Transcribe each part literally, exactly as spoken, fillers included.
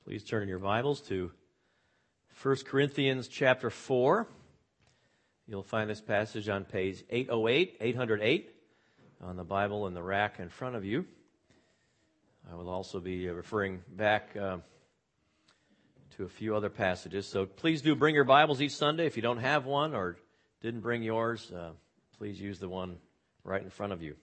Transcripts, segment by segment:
Please turn in your Bibles to First Corinthians chapter four. You'll find this passage on page eight oh eight, eight oh eight, on the Bible in the rack in front of you. I will also be referring back uh, to a few other passages. So please do bring your Bibles each Sunday. If you don't have one or didn't bring yours, uh, please use the one right in front of you.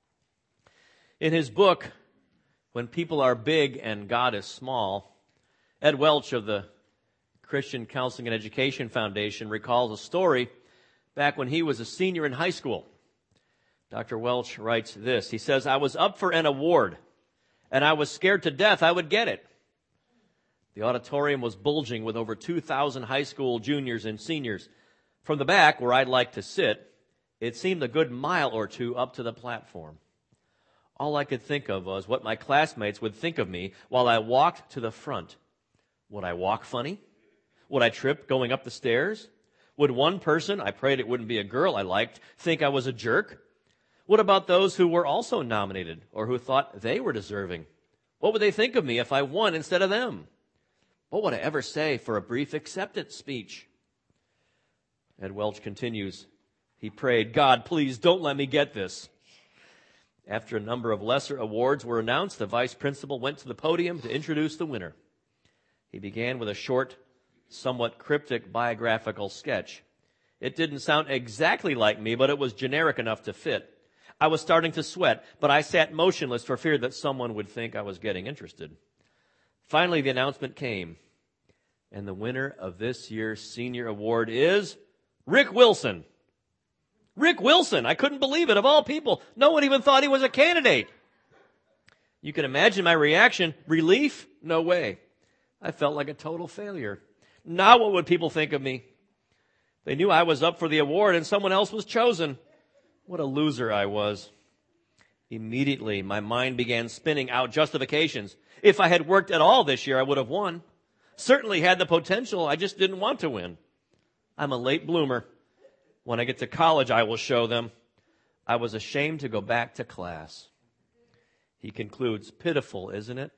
In his book, When People Are Big and God is Small, Ed Welch of the Christian Counseling and Education Foundation recalls a story back when he was a senior in high school. Doctor Welch writes this. He says, I was up for an award, and I was scared to death I would get it. The auditorium was bulging with over two thousand high school juniors and seniors. From the back, where I'd like to sit, it seemed a good mile or two up to the platform. All I could think of was what my classmates would think of me while I walked to the front. Would I walk funny? Would I trip going up the stairs? Would one person, I prayed it wouldn't be a girl I liked, think I was a jerk? What about those who were also nominated or who thought they were deserving? What would they think of me if I won instead of them? What would I ever say for a brief acceptance speech? Ed Welch continues, he prayed, God, please don't let me get this. After a number of lesser awards were announced, the vice principal went to the podium to introduce the winner. He began with a short, somewhat cryptic biographical sketch. It didn't sound exactly like me, but it was generic enough to fit. I was starting to sweat, but I sat motionless for fear that someone would think I was getting interested. Finally, the announcement came, and the winner of this year's senior award is Rick Wilson. Rick Wilson! I couldn't believe it. Of all people, no one even thought he was a candidate. You can imagine my reaction. Relief? No way. I felt like a total failure. Now what would people think of me? They knew I was up for the award and someone else was chosen. What a loser I was. Immediately, my mind began spinning out justifications. If I had worked at all this year, I would have won. Certainly had the potential. I just didn't want to win. I'm a late bloomer. When I get to college, I will show them. I was ashamed to go back to class. He concludes, pitiful, isn't it?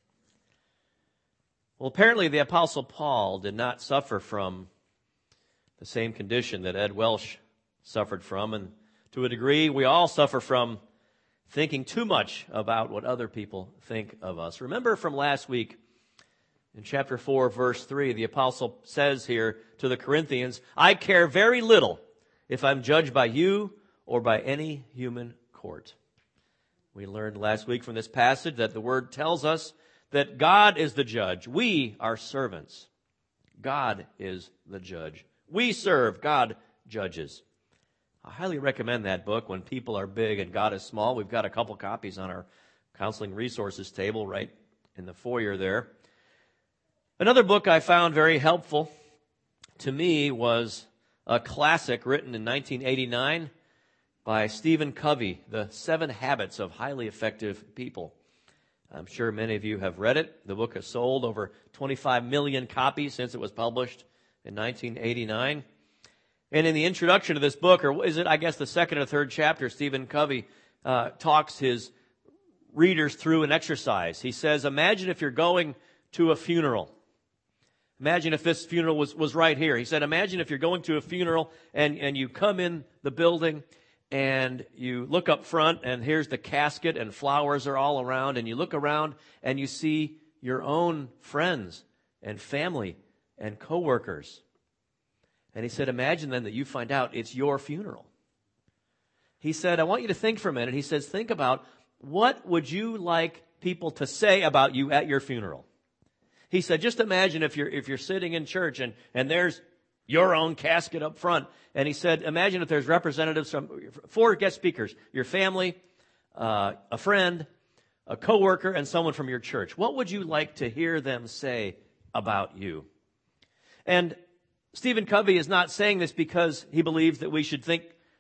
Well, apparently the Apostle Paul did not suffer from the same condition that Ed Welch suffered from. And to a degree, we all suffer from thinking too much about what other people think of us. Remember from last week, in chapter four, verse three, the Apostle says here to the Corinthians, I care very little if I'm judged by you or by any human court. We learned last week from this passage that the Word tells us that God is the judge. We are servants. God is the judge. We serve. God judges. I highly recommend that book, When People Are Big and God is Small. We've got a couple copies on our counseling resources table right in the foyer there. Another book I found very helpful to me was a classic written in nineteen eighty-nine by Stephen Covey, The Seven Habits of Highly Effective People. I'm sure many of you have read it. The book has sold over twenty-five million copies since it was published in nineteen eighty-nine. And in the introduction to this book, or is it, I guess, the second or third chapter, Stephen Covey uh, talks his readers through an exercise. He says, imagine if you're going to a funeral. Imagine if this funeral was, was right here. He said, imagine if you're going to a funeral and, and you come in the building and you look up front, and here's the casket, and flowers are all around, and you look around, and you see your own friends and family and coworkers. And he said, imagine then that you find out it's your funeral. He said, I want you to think for a minute. He says, think about what would you like people to say about you at your funeral? He said, just imagine if you're if you're sitting in church, and, and there's your own casket up front. And he said, imagine if there's representatives from four guest speakers, your family, uh, a friend, a coworker, and someone from your church. What would you like to hear them say about you? And Stephen Covey is not saying this because he believes that we should think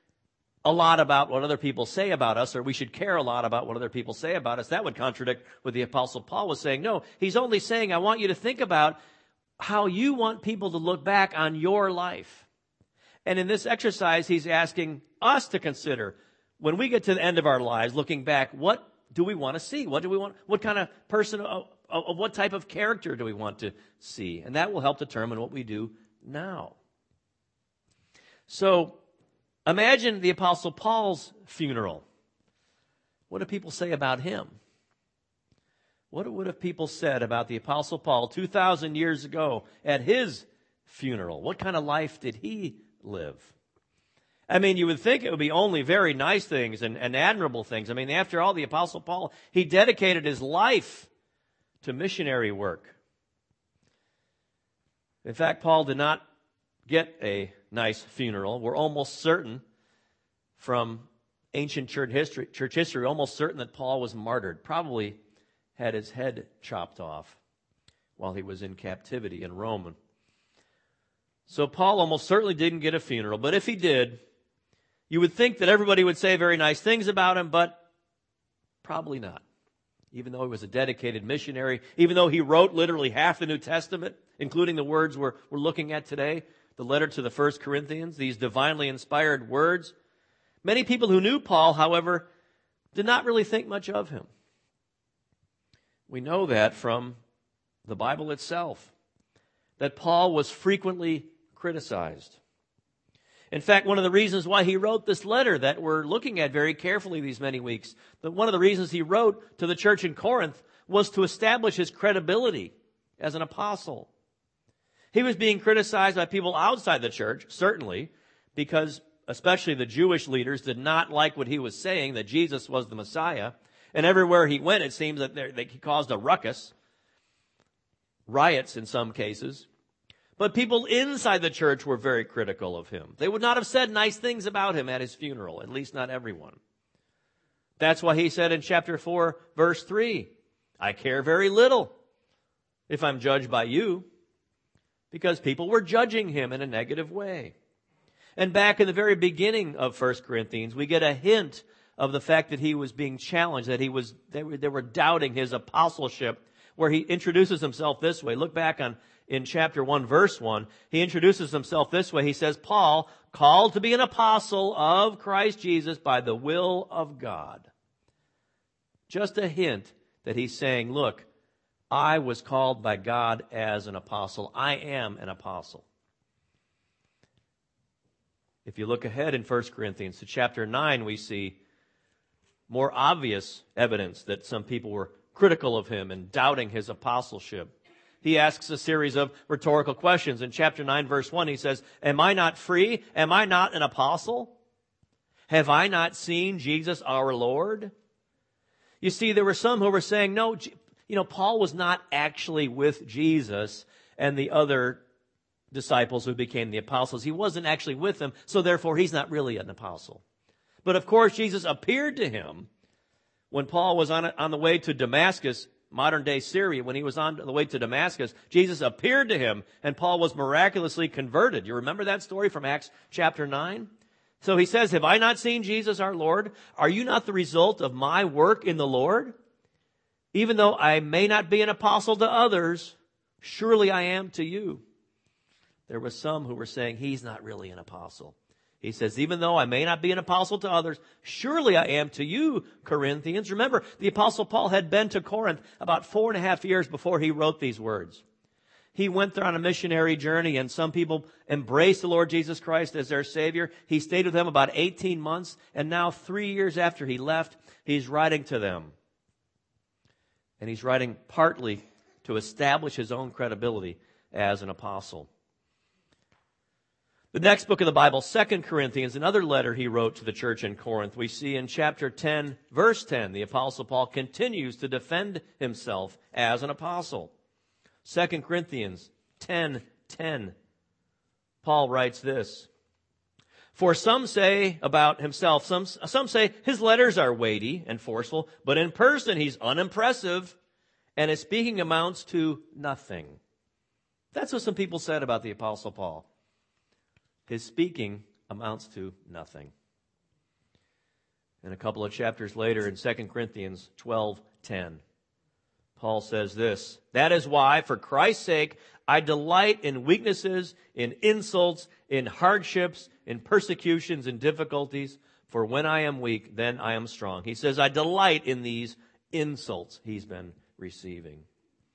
a lot about what other people say about us, or we should care a lot about what other people say about us. That would contradict what the Apostle Paul was saying. No, he's only saying, I want you to think about how you want people to look back on your life. And in this exercise, he's asking us to consider, when we get to the end of our lives, looking back, what do we want to see? What do we want? What kind of person of what type of character do we want to see? And that will help determine what we do now. So, imagine the Apostle Paul's funeral. What do people say about him? What would have people said about the Apostle Paul two thousand years ago at his funeral? What kind of life did he live? I mean, you would think it would be only very nice things and, and admirable things. I mean, after all, the Apostle Paul, he dedicated his life to missionary work. In fact, Paul did not get a nice funeral. We're almost certain from ancient church history, church history, almost certain that Paul was martyred, probably had his head chopped off while he was in captivity in Rome. So Paul almost certainly didn't get a funeral, but if he did, you would think that everybody would say very nice things about him, but probably not. Even though he was a dedicated missionary, even though he wrote literally half the New Testament, including the words we're, we're looking at today, the letter to the First Corinthians, these divinely inspired words. Many people who knew Paul, however, did not really think much of him. We know that from the Bible itself, that Paul was frequently criticized. In fact, one of the reasons why he wrote this letter that we're looking at very carefully these many weeks, that one of the reasons he wrote to the church in Corinth was to establish his credibility as an apostle. He was being criticized by people outside the church, certainly, because especially the Jewish leaders did not like what he was saying, that Jesus was the Messiah. And everywhere he went, it seems that, there, that he caused a ruckus, riots in some cases. But people inside the church were very critical of him. They would not have said nice things about him at his funeral, at least not everyone. That's why he said in chapter four, verse three, I care very little if I'm judged by you, because people were judging him in a negative way. And back in the very beginning of First Corinthians, we get a hint of the fact that he was being challenged, that he was they were, they were doubting his apostleship, where he introduces himself this way. Look back on in chapter one, verse one. He introduces himself this way. He says, Paul, called to be an apostle of Christ Jesus by the will of God. Just a hint that he's saying, look, I was called by God as an apostle. I am an apostle. If you look ahead in First Corinthians to chapter nine, we see more obvious evidence that some people were critical of him and doubting his apostleship. He asks a series of rhetorical questions. In chapter nine, verse one, he says, Am I not free? Am I not an apostle? Have I not seen Jesus our Lord? You see, there were some who were saying, no, you know, Paul was not actually with Jesus and the other disciples who became the apostles. He wasn't actually with them, so therefore he's not really an apostle. But of course, Jesus appeared to him when Paul was on, on the way to Damascus, modern-day Syria. When he was on the way to Damascus, Jesus appeared to him, and Paul was miraculously converted. You remember that story from Acts chapter nine? So he says, Have I not seen Jesus our Lord? Are you not the result of my work in the Lord? Even though I may not be an apostle to others, surely I am to you. There were some who were saying, he's not really an apostle. He says, even though I may not be an apostle to others, surely I am to you, Corinthians. Remember, the Apostle Paul had been to Corinth about four and a half years before he wrote these words. He went there on a missionary journey, and some people embraced the Lord Jesus Christ as their Savior. He stayed with them about eighteen months, and now three years after he left, he's writing to them. And he's writing partly to establish his own credibility as an apostle. The next book of the Bible, Second Corinthians, another letter he wrote to the church in Corinth. We see in chapter ten, verse ten, the Apostle Paul continues to defend himself as an apostle. Second Corinthians ten ten, Paul writes this, For some say about himself, some, some say his letters are weighty and forceful, but in person he's unimpressive, and his speaking amounts to nothing. That's what some people said about the Apostle Paul. His speaking amounts to nothing. And a couple of chapters later in Second Corinthians twelve ten, Paul says this, That is why, for Christ's sake, I delight in weaknesses, in insults, in hardships, in persecutions, in difficulties. For when I am weak, then I am strong. He says, I delight in these insults he's been receiving.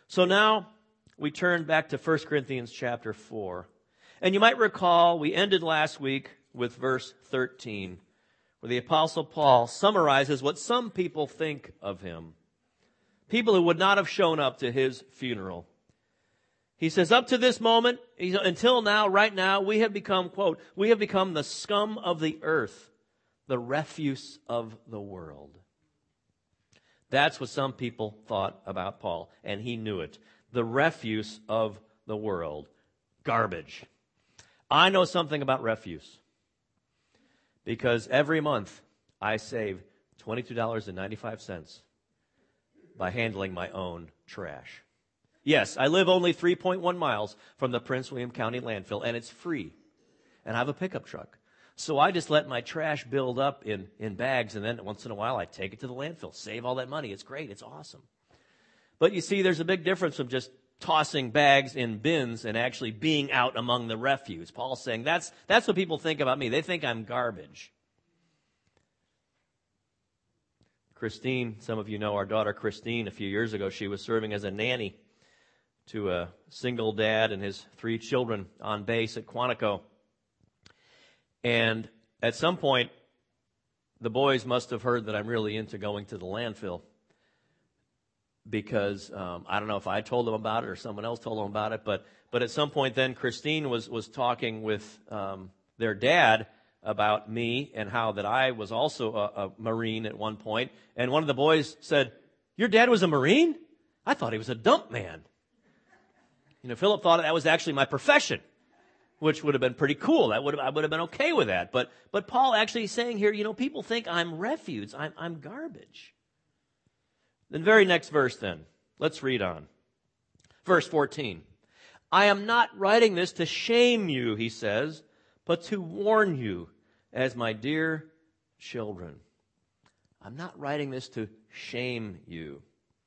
So now we turn back to First Corinthians chapter four. And you might recall we ended last week with verse thirteen, where the Apostle Paul summarizes what some people think of him. People who would not have shown up to his funeral. He says, up to this moment, until now, right now, we have become, quote, we have become the scum of the earth, the refuse of the world. That's what some people thought about Paul, and he knew it. The refuse of the world. Garbage. I know something about refuse, because every month I save twenty-two dollars and ninety-five cents by handling my own trash. Yes, I live only three point one miles from the Prince William County landfill, and it's free. And I have a pickup truck. So I just let my trash build up in, in bags, and then once in a while I take it to the landfill, save all that money. It's great. It's awesome. But you see, there's a big difference from just tossing bags in bins and actually being out among the refuse. Paul's saying that's, that's what people think about me. They think I'm garbage. Christine, some of you know our daughter Christine. A few years ago, she was serving as a nanny to a single dad and his three children on base at Quantico. And at some point, the boys must have heard that I'm really into going to the landfill, because um, I don't know if I told them about it or someone else told them about it, but but at some point then Christine was was talking with um, their dad about me and how that I was also a, a Marine at one point. And one of the boys said, "Your dad was a Marine? I thought he was a dump man." You know, Philip thought that was actually my profession, which would have been pretty cool. That would have, I would have been okay with that. But but Paul actually is saying here, you know, people think I'm refuse, I'm I'm garbage. The very next verse then. Let's read on. Verse fourteen. I am not writing this to shame you, he says, but to warn you as my dear children. I'm not writing this to shame you.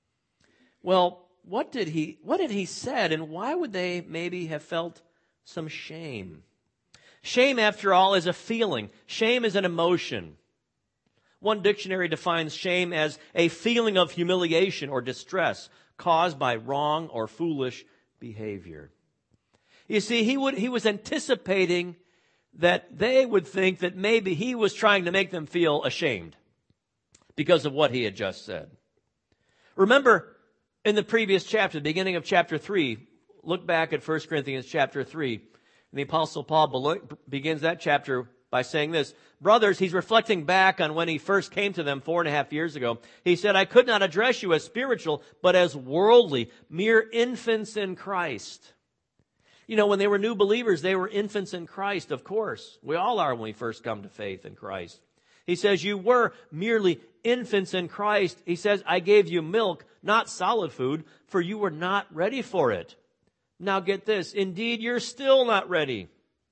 Well, what did he what had he said, and why would they maybe have felt some shame? Shame, after all, is a feeling. Shame is an emotion. One dictionary defines shame as a feeling of humiliation or distress caused by wrong or foolish behavior. You see, he would he was anticipating that they would think that maybe he was trying to make them feel ashamed because of what he had just said. Remember, in the previous chapter, the beginning of chapter three, look back at First Corinthians chapter three. And the Apostle Paul begins that chapter by saying this. Brothers, he's reflecting back on when he first came to them four and a half years ago. He said, I could not address you as spiritual, but as worldly, mere infants in Christ. You know, when they were new believers, they were infants in Christ, of course. We all are when we first come to faith in Christ. He says, you were merely infants in Christ. He says, I gave you milk, not solid food, for you were not ready for it. Now get this. Indeed, you're still not ready.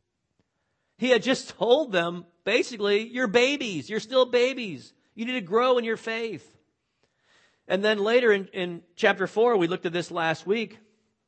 He had just told them, basically, you're babies. You're still babies. You need to grow in your faith. And then later in, in chapter four, we looked at this last week.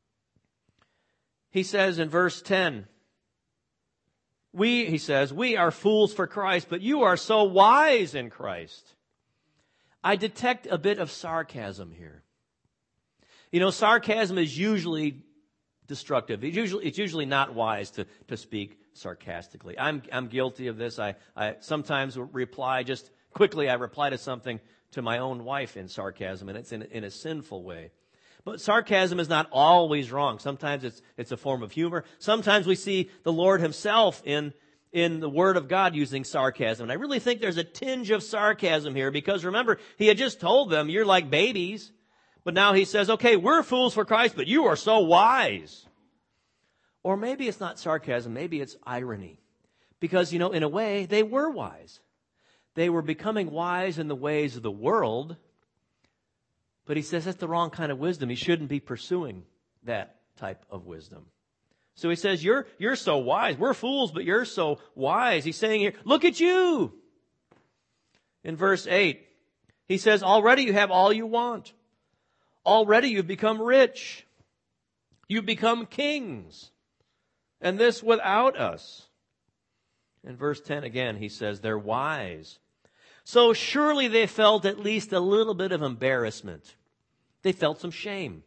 He says in verse ten, we, he says, we are fools for Christ, but you are so wise in Christ. I detect a bit of sarcasm here. You know, sarcasm is usually destructive. It's usually, it's usually not wise to, to speak sarcastically. I'm, I'm guilty of this. I, I sometimes reply just quickly. I reply to something to my own wife in sarcasm, and it's in, in a sinful way. But sarcasm is not always wrong. Sometimes it's, it's a form of humor. Sometimes we see the Lord himself in, in the Word of God using sarcasm. And I really think there's a tinge of sarcasm here, because remember, he had just told them, you're like babies. But now he says, okay, we're fools for Christ, but you are so wise. Or maybe it's not sarcasm, maybe it's irony. Because, you know, in a way, they were wise. They were becoming wise in the ways of the world. But he says that's the wrong kind of wisdom. He shouldn't be pursuing that type of wisdom. So he says, you're, you're so wise. We're fools, but you're so wise. He's saying here, look at you. In verse eight, he says, already you have all you want. Already you've become rich. You've become kings. And this without us. In verse ten again, he says, they're wise. So surely they felt at least a little bit of embarrassment. They felt some shame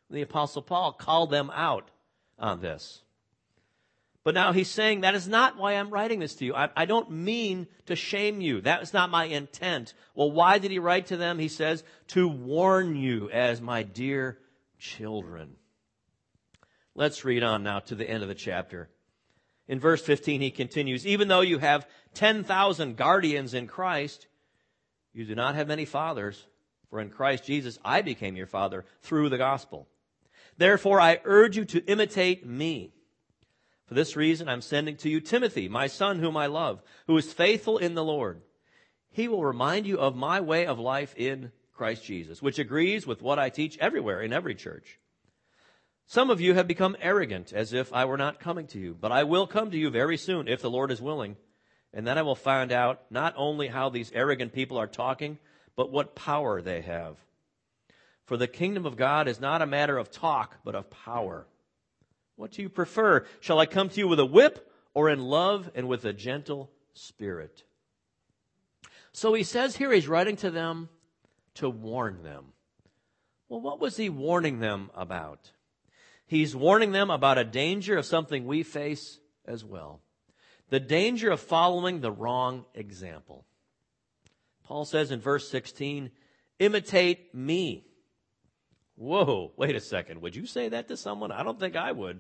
The Apostle Paul called them out on this. But now he's saying, that is not why I'm writing this to you. I, I don't mean to shame you. That is not my intent. Well, why did he write to them? He says, to warn you as my dear children. Let's read on now to the end of the chapter. In verse fifteen, he continues, even though you have ten thousand guardians in Christ, you do not have many fathers. For in Christ Jesus, I became your father through the gospel. Therefore, I urge you to imitate me. For this reason, I'm sending to you Timothy, my son whom I love, who is faithful in the Lord. He will remind you of my way of life in Christ Jesus, which agrees with what I teach everywhere in every church. Some of you have become arrogant, as if I were not coming to you. But I will come to you very soon, if the Lord is willing. And then I will find out not only how these arrogant people are talking, but what power they have. For the kingdom of God is not a matter of talk, but of power. What do you prefer? Shall I come to you with a whip, or in love and with a gentle spirit? So he says here he's writing to them to warn them. Well, what was he warning them about? He's warning them about a danger of something we face as well. The danger of following the wrong example. Paul says in verse sixteen, imitate me. Whoa, wait a second. Would you say that to someone? I don't think I would.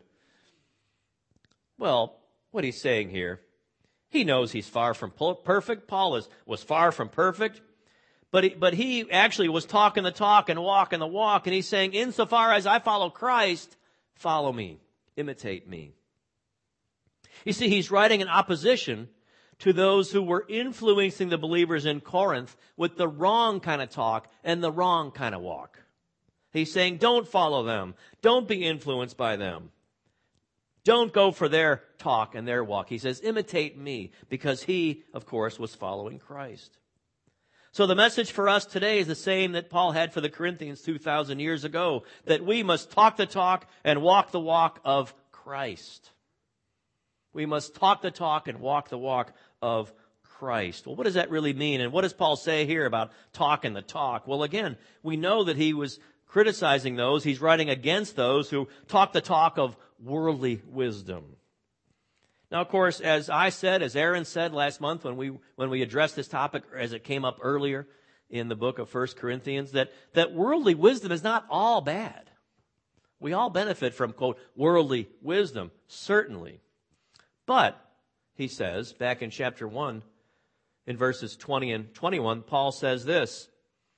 Well, what he's saying here, he knows he's far from perfect. Paul is, was far from perfect. But he, but he actually was talking the talk and walking the walk. And he's saying, insofar as I follow Christ, follow me, imitate me. You see, he's writing in opposition to those who were influencing the believers in Corinth with the wrong kind of talk and the wrong kind of walk. He's saying, don't follow them. Don't be influenced by them. Don't go for their talk and their walk. He says, imitate me, because he, of course, was following Christ. So the message for us today is the same that Paul had for the Corinthians two thousand years ago, that we must talk the talk and walk the walk of Christ. We must talk the talk and walk the walk of Christ. Well, what does that really mean? And what does Paul say here about talking the talk? Well, again, we know that he was criticizing those. He's writing against those who talk the talk of worldly wisdom. Now, of course, as I said, as Aaron said last month when we when we addressed this topic, as it came up earlier in the book of First Corinthians, that, that worldly wisdom is not all bad. We all benefit from, quote, worldly wisdom, certainly. But, he says, back in chapter one, in verses twenty and twenty-one, Paul says this.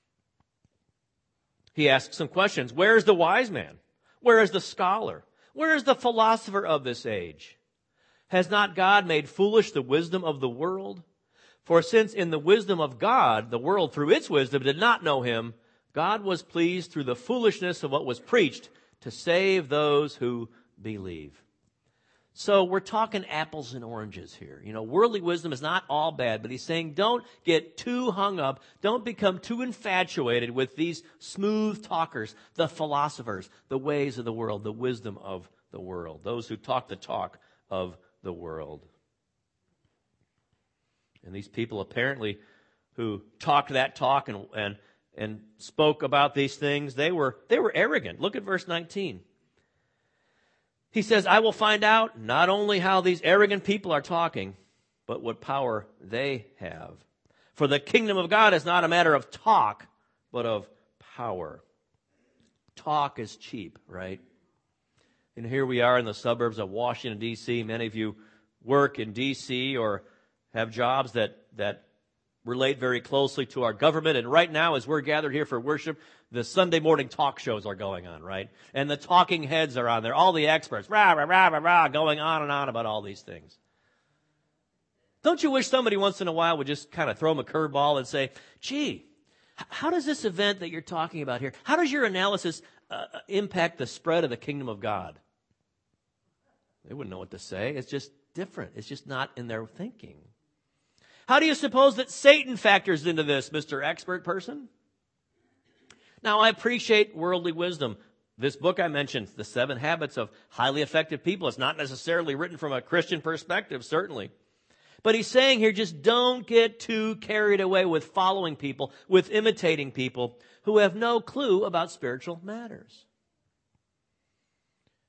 He asks some questions. Where is the wise man? Where is the scholar? Where is the philosopher of this age? Has not God made foolish the wisdom of the world? For since in the wisdom of God, the world through its wisdom did not know him, God was pleased through the foolishness of what was preached to save those who believe. So we're talking apples and oranges here. You know, worldly wisdom is not all bad, but he's saying don't get too hung up. Don't become too infatuated with these smooth talkers, the philosophers, the ways of the world, the wisdom of the world, those who talk the talk of the world. And these people apparently who talked that talk and, and, and spoke about these things, they were, they were arrogant. Look at verse nineteen. He says, I will find out not only how these arrogant people are talking, but what power they have. For the kingdom of God is not a matter of talk, but of power. Talk is cheap, right? And here we are in the suburbs of Washington, D C Many of you work in D C or have jobs that, that relate very closely to our government. And right now, as we're gathered here for worship, the Sunday morning talk shows are going on, right? And the talking heads are on there. All the experts, rah, rah, rah, rah, rah, going on and on about all these things. Don't you wish somebody once in a while would just kind of throw them a curveball and say, gee, how does this event that you're talking about here, how does your analysis uh, impact the spread of the kingdom of God? They wouldn't know what to say. It's just different. It's just not in their thinking. How do you suppose that Satan factors into this, Mister Expert person? Now, I appreciate worldly wisdom. This book I mentioned, The Seven Habits of Highly Effective People, it's not necessarily written from a Christian perspective, certainly. But he's saying here, just don't get too carried away with following people, with imitating people who have no clue about spiritual matters.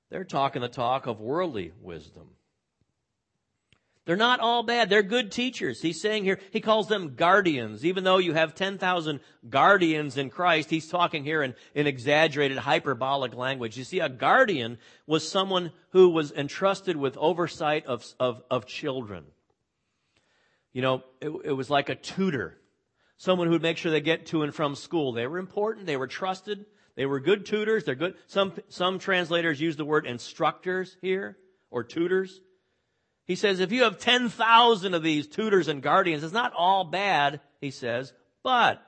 They're talking the talk of worldly wisdom. They're not all bad. They're good teachers. He's saying here, he calls them guardians. Even though you have ten thousand guardians in Christ, he's talking here in, in exaggerated, hyperbolic language. You see, a guardian was someone who was entrusted with oversight of, of, of children. You know, it, it was like a tutor. Someone who would make sure they get to and from school. They were important. They were trusted. They were good tutors. They're good. Some, some translators use the word instructors here, or tutors. He says, if you have ten thousand of these tutors and guardians, it's not all bad, he says, but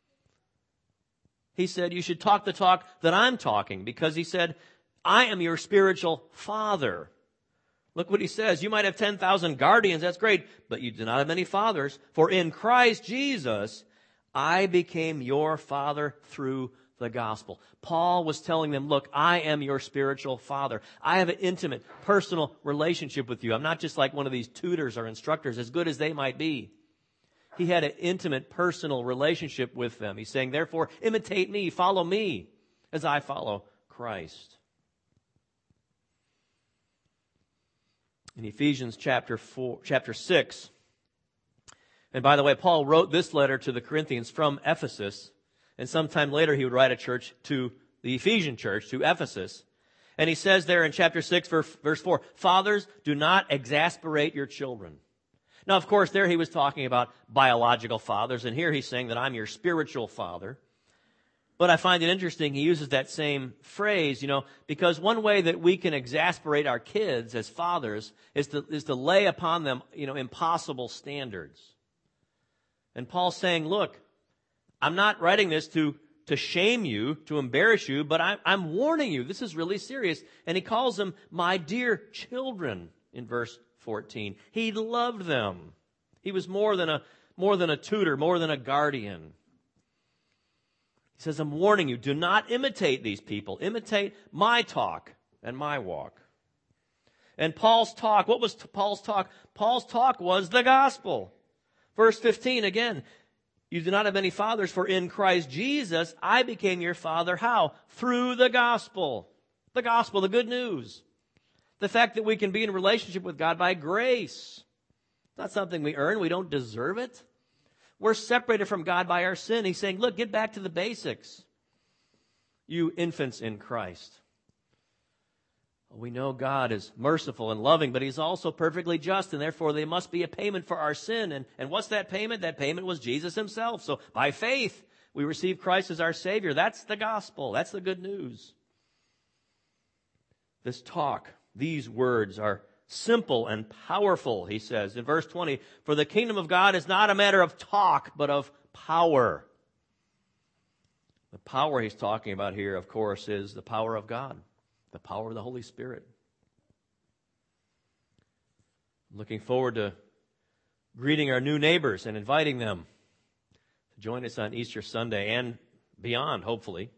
he said, you should talk the talk that I'm talking, because he said, I am your spiritual father. Look what he says. You might have ten thousand guardians, that's great, but you do not have many fathers. For in Christ Jesus, I became your father through the gospel. Paul was telling them, look, I am your spiritual father. I have an intimate, personal relationship with you. I'm not just like one of these tutors or instructors, as good as they might be. He had an intimate, personal relationship with them. He's saying, therefore, imitate me, follow me, as I follow Christ. In Ephesians chapter four, chapter six, and by the way, Paul wrote this letter to the Corinthians from Ephesus. And sometime later he would write a church to the Ephesian church, to Ephesus. And he says there in chapter six, verse four, fathers, do not exasperate your children. Now, of course, there he was talking about biological fathers. And here he's saying that I'm your spiritual father. But I find it interesting he uses that same phrase, you know, because one way that we can exasperate our kids as fathers is to, is to lay upon them, you know, impossible standards. And Paul's saying, look, I'm not writing this to, to shame you, to embarrass you, but I, I'm warning you. This is really serious. And he calls them my dear children in verse fourteen. He loved them. He was more than a, more than a tutor, more than a guardian. He says, I'm warning you, do not imitate these people. Imitate my talk and my walk. And Paul's talk, what was Paul's talk? Paul's talk was the gospel. Verse fifteen again. You do not have many fathers, for in Christ Jesus, I became your father. How? Through the gospel. The gospel, the good news. The fact that we can be in relationship with God by grace. It's not something we earn. We don't deserve it. We're separated from God by our sin. He's saying, look, get back to the basics. You infants in Christ. We know God is merciful and loving, but he's also perfectly just, and therefore there must be a payment for our sin. And, and what's that payment? That payment was Jesus himself. So by faith, we receive Christ as our Savior. That's the gospel. That's the good news. This talk, these words are simple and powerful, he says in verse twenty. For the kingdom of God is not a matter of talk, but of power. The power he's talking about here, of course, is the power of God. The power of the Holy Spirit. I'm looking forward to greeting our new neighbors and inviting them to join us on Easter Sunday and beyond, hopefully.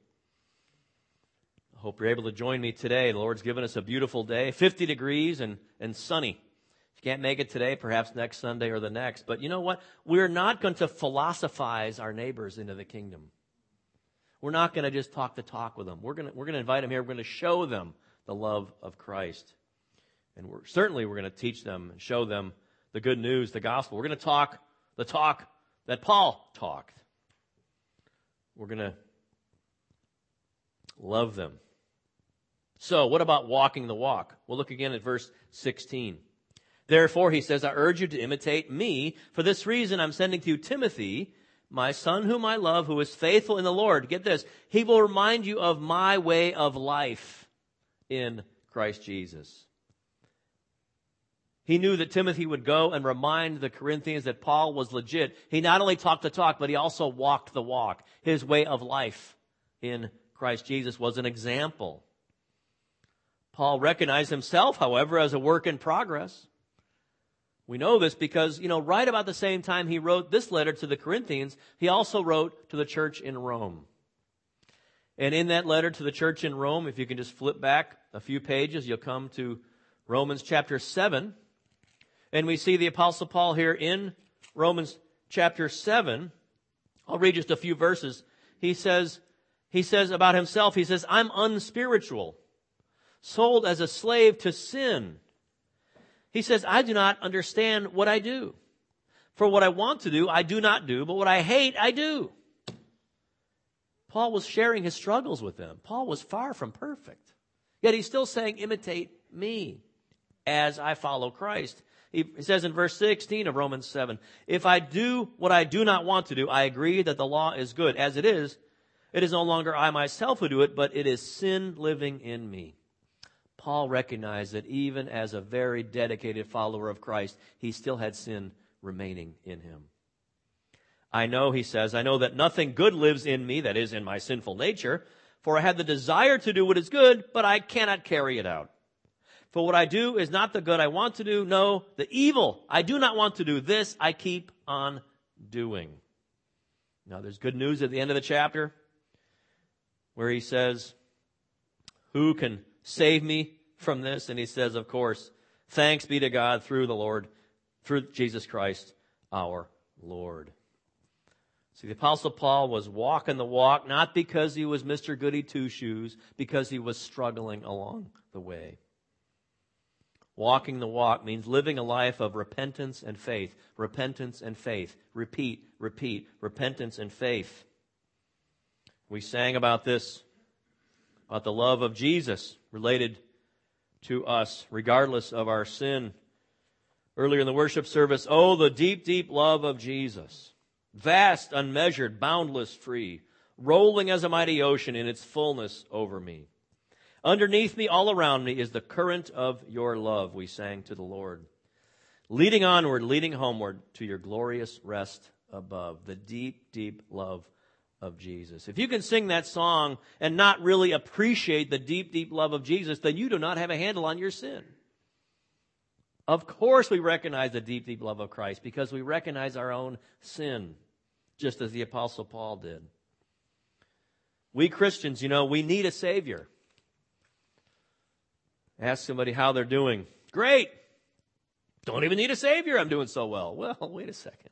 I hope you're able to join me today. The Lord's given us a beautiful day, fifty degrees and, and sunny. If you can't make it today, perhaps next Sunday or the next. But you know what? We're not going to philosophize our neighbors into the kingdom. We're not going to just talk the talk with them. We're going to, we're going to invite them here. We're going to show them the love of Christ. And we're, certainly we're going to teach them and show them the good news, the gospel. We're going to talk the talk that Paul talked. We're going to love them. So what about walking the walk? We'll look again at verse sixteen. Therefore, he says, I urge you to imitate me. For this reason, I'm sending to you Timothy, my son whom I love, who is faithful in the Lord. Get this. He will remind you of my way of life in Christ Jesus. He knew that Timothy would go and remind the Corinthians that Paul was legit. He not only talked the talk, but he also walked the walk. His way of life in Christ Jesus was an example. Paul recognized himself, however, as a work in progress. We know this because, you know, right about the same time he wrote this letter to the Corinthians, he also wrote to the church in Rome. And in that letter to the church in Rome, if you can just flip back a few pages, you'll come to Romans chapter seven. And we see the Apostle Paul here in Romans chapter seven. I'll read just a few verses. He says, he says about himself, he says, I'm unspiritual, sold as a slave to sin. He says, I do not understand what I do. For what I want to do, I do not do, but what I hate, I do. Paul was sharing his struggles with them. Paul was far from perfect. Yet he's still saying, imitate me as I follow Christ. He says in verse sixteen of Romans seven, if I do what I do not want to do, I agree that the law is good. As it is, it is no longer I myself who do it, but it is sin living in me. Paul recognized that even as a very dedicated follower of Christ, he still had sin remaining in him. I know, he says, I know that nothing good lives in me, that is, in my sinful nature, for I have the desire to do what is good, but I cannot carry it out. For what I do is not the good I want to do, no, the evil I do not want to do, this I keep on doing. Now there's good news at the end of the chapter where he says, who can save me from this? And he says, of course, thanks be to God through the Lord, through Jesus Christ our Lord. See, the Apostle Paul was walking the walk, not because he was Mister Goody Two-Shoes, because he was struggling along the way. Walking the walk means living a life of repentance and faith. Repentance and faith. Repeat, repeat, repentance and faith. We sang about this, about the love of Jesus related to us, regardless of our sin. Earlier in the worship service, oh, the deep, deep love of Jesus. Vast, unmeasured, boundless, free, rolling as a mighty ocean in its fullness over me. Underneath me, all around me, is the current of your love, we sang to the Lord. Leading onward, leading homeward to your glorious rest above. The deep, deep love of Jesus. If you can sing that song and not really appreciate the deep, deep love of Jesus, then you do not have a handle on your sin. Of course we recognize the deep, deep love of Christ because we recognize our own sin, just as the Apostle Paul did. We Christians, you know, we need a Savior. Ask somebody how they're doing. Great. Don't even need a Savior. I'm doing so well. Well, wait a second.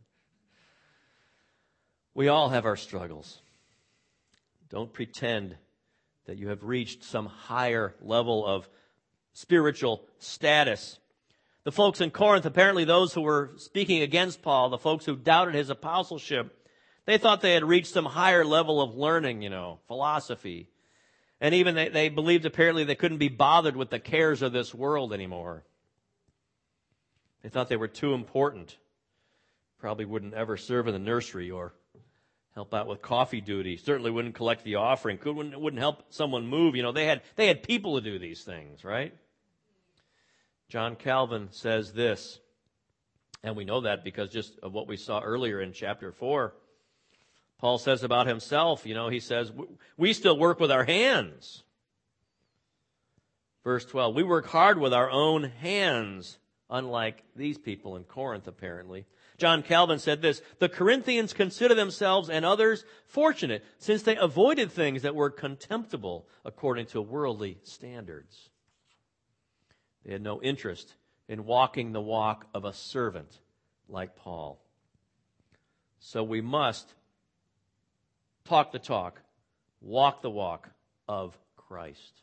We all have our struggles. Don't pretend that you have reached some higher level of spiritual status. The folks in Corinth, apparently those who were speaking against Paul, the folks who doubted his apostleship, they thought they had reached some higher level of learning, you know, philosophy. And even they, they believed apparently they couldn't be bothered with the cares of this world anymore. They thought they were too important. Probably wouldn't ever serve in the nursery or help out with coffee duty. Certainly wouldn't collect the offering. Could, wouldn't, wouldn't help someone move. You know, they had, they had people to do these things, right? John Calvin says this, and we know that because just of what we saw earlier in chapter four. Paul says about himself, you know, he says, we still work with our hands. Verse twelve, we work hard with our own hands, unlike these people in Corinth, apparently. John Calvin said this, the Corinthians consider themselves and others fortunate, since they avoided things that were contemptible according to worldly standards. They had no interest in walking the walk of a servant like Paul. So we must talk the talk, walk the walk of Christ.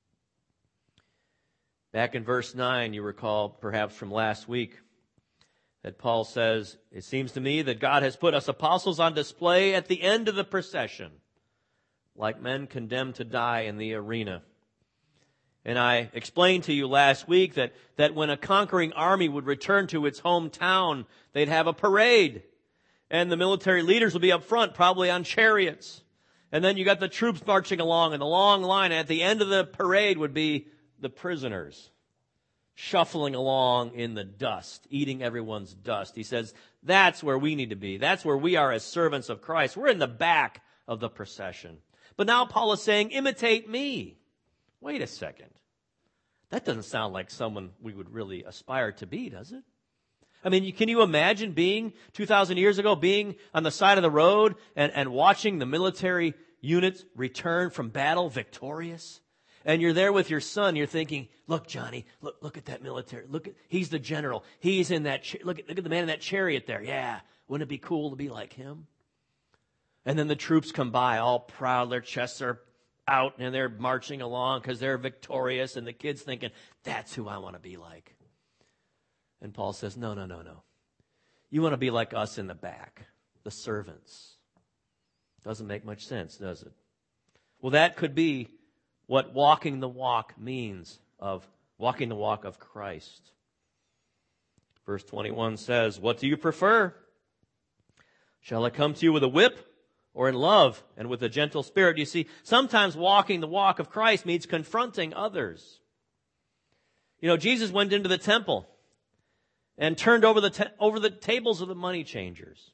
Back in verse nine, you recall perhaps from last week that Paul says, it seems to me that God has put us apostles on display at the end of the procession, like men condemned to die in the arena. And I explained to you last week that, that when a conquering army would return to its hometown, they'd have a parade. And the military leaders will be up front, probably on chariots. And then you got the troops marching along, and the long line. And at the end of the parade would be the prisoners shuffling along in the dust, eating everyone's dust. He says, that's where we need to be. That's where we are as servants of Christ. We're in the back of the procession. But now Paul is saying, imitate me. Wait a second. That doesn't sound like someone we would really aspire to be, does it? I mean, can you imagine being, two thousand years ago, being on the side of the road and, and watching the military units return from battle victorious? And you're there with your son, you're thinking, look, Johnny, look look at that military. Look at, he's the general. He's in that, cha- look at, look at the man in that chariot there. Yeah, wouldn't it be cool to be like him? And then the troops come by all proud, their chests are out and they're marching along because they're victorious, and the kid's thinking, that's who I want to be like. And Paul says, no, no, no, no. You want to be like us in the back, the servants. Doesn't make much sense, does it? Well, that could be what walking the walk means, of walking the walk of Christ. Verse twenty-one says, what do you prefer? Shall I come to you with a whip, or in love and with a gentle spirit? You see, sometimes walking the walk of Christ means confronting others. You know, Jesus went into the temple and turned over the te- over the tables of the money changers.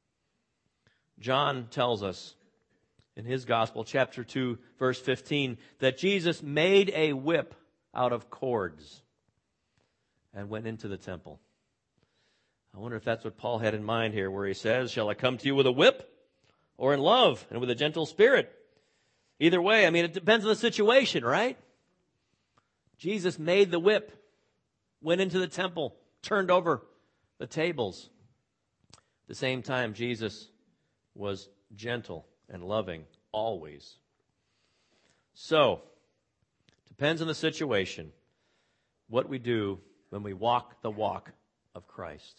John tells us in his gospel, chapter two, verse fifteen, that Jesus made a whip out of cords and went into the temple. I wonder if that's what Paul had in mind here, where he says, shall I come to you with a whip, or in love and with a gentle spirit? Either way, I mean, it depends on the situation, right? Jesus made the whip, went into the temple, turned over the tables. At the same time, Jesus was gentle and loving always. So, depends on the situation, what we do when we walk the walk of Christ.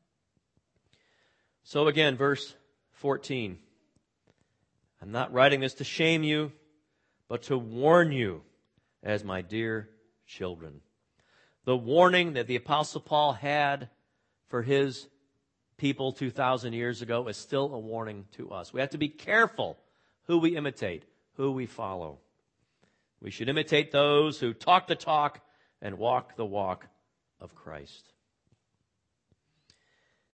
So again, verse fourteen. I'm not writing this to shame you, but to warn you as my dear children. The warning that the Apostle Paul had for his people two thousand years ago is still a warning to us. We have to be careful who we imitate, who we follow. We should imitate those who talk the talk and walk the walk of Christ.